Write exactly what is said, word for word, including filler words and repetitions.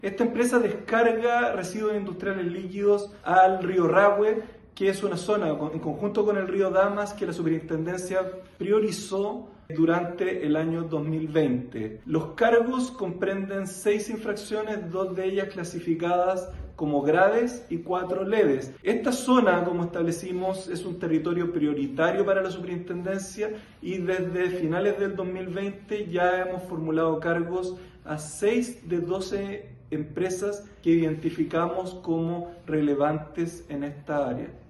Esta empresa descarga residuos industriales líquidos al río Rahue, que es una zona en conjunto con el río Damas que la superintendencia priorizó durante el año dos mil veinte. Los cargos comprenden seis infracciones, dos de ellas clasificadas como graves y cuatro leves. Esta zona, como establecimos, es un territorio prioritario para la superintendencia y desde finales del dos mil veinte ya hemos formulado cargos a seis de doce empresas que identificamos como relevantes en esta área.